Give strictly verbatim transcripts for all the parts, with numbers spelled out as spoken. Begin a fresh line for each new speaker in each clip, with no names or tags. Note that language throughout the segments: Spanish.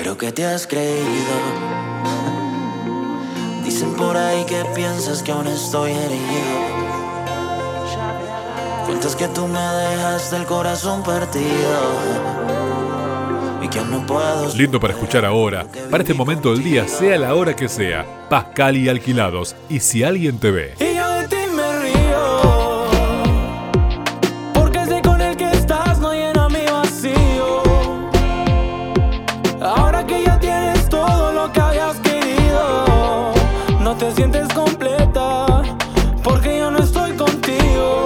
pero ¿qué te has creído? Dicen por ahí que piensas que aún estoy herido. Cuentas que tú me dejaste el corazón partido y que no puedo.
Lindo para escuchar ahora, para este momento del día, sea la hora que sea. Pascal y Alquilados, y si alguien te ve.
Y yo de ti me río, porque sé con el que estás no llena mi vacío. Ahora que ya tienes todo lo que habías querido, no te sientes completa, porque yo no estoy contigo.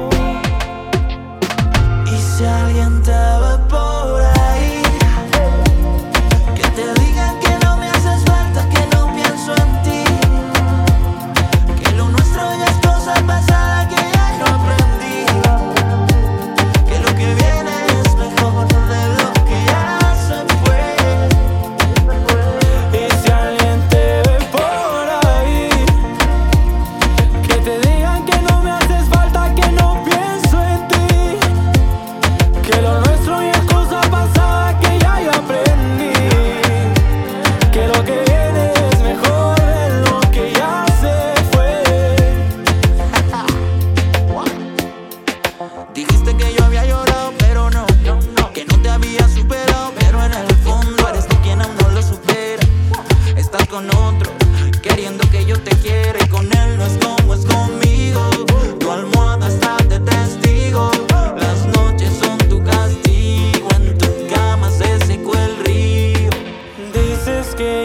Y si alguien te ve por ahí, que te digan que no me haces falta, que no pienso en ti, que lo nuestro ya es cosa pasada, que ya no aprendí, que lo que viene es mejor de lo que ya se fue. Y si alguien te ve por ahí, que te digan que no me haces falta, que no pienso en ti, que lo nuestro ya es cosa pasada, que ya yo aprendí, que lo que viene es mejor de lo que ya se fue. Dijiste que yo había llorado, pero no, que no te había superado, pero en el fondo eres tú quien aún no lo supera. Estás con otro, queriendo que yo te quiera, y con él no es como es conmigo. Tu almohada está de testigo, las noches son tu castigo, en tu cama se secó el río. Dices que